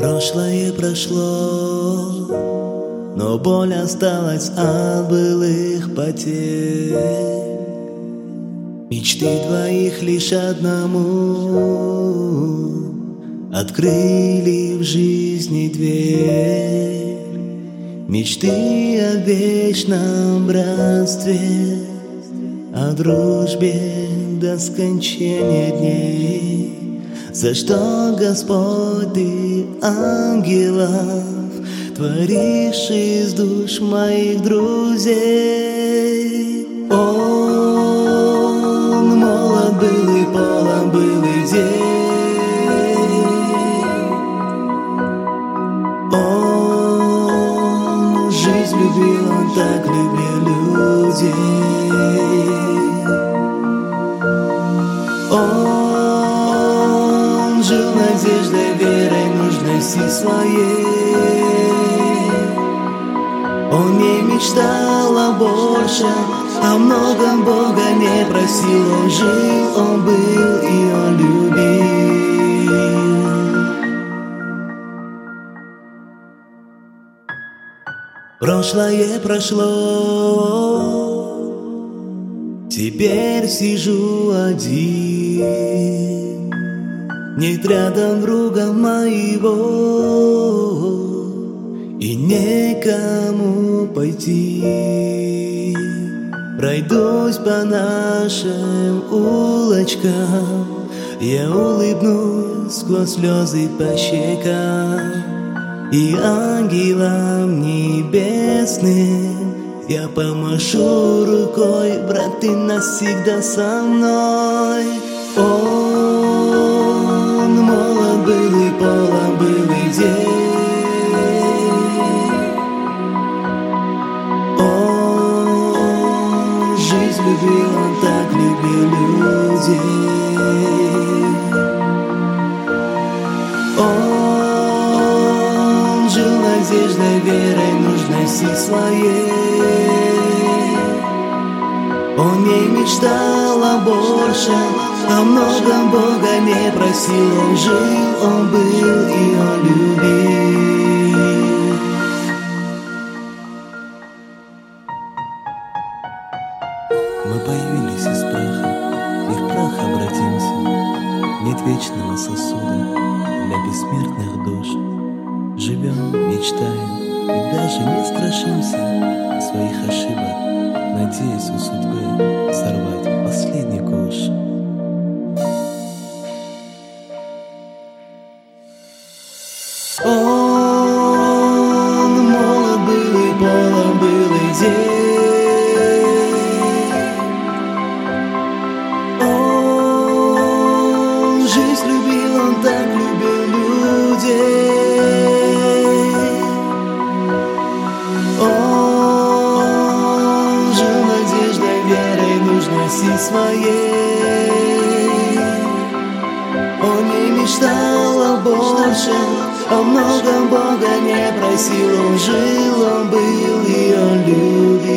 Прошлое прошло, но боль осталась от былых потерь. Мечты двоих лишь одному открыли в жизни дверь. Мечты о вечном братстве, о дружбе до скончания дней. За что, Господь, Ты ангелов творишь из душ моих друзей? Он молод был и полон был идей. Он жизнь любил, он так любил людей. Он жил надеждой, верой, нужностью своей. Он не мечтал о большем, о многом Бога не просил. Он жил, он был и он любил. Прошлое прошло, теперь сижу один. Нет рядом друга моего, и некому пойти. Пройдусь по нашим улочкам, я улыбнусь сквозь слезы по щекам. И ангелам небесным я помашу рукой: брат, ты навсегда со мной. Он молод был и полон был идей. Он жизнь любил, он так любил людей. Он жил надеждой, верой, нужностью своей. Он не мечтал о большем, о многом Бога не просил. Он жил, он был и он любил. Мы появились из праха, и в прах обратимся. Нет вечного сосуда для бессмертных душ. Живем, мечтаем и даже не страшимся своих ошибок, надеясь у судьбы сорвать последний куш. Он молод был и полон был идей. Он жизнь любил, он так любил людей. Он жил надеждой, верой, нужностью своей. Он не мечтал о большем, о многом Бога не просил. Он жил, он был и он любил.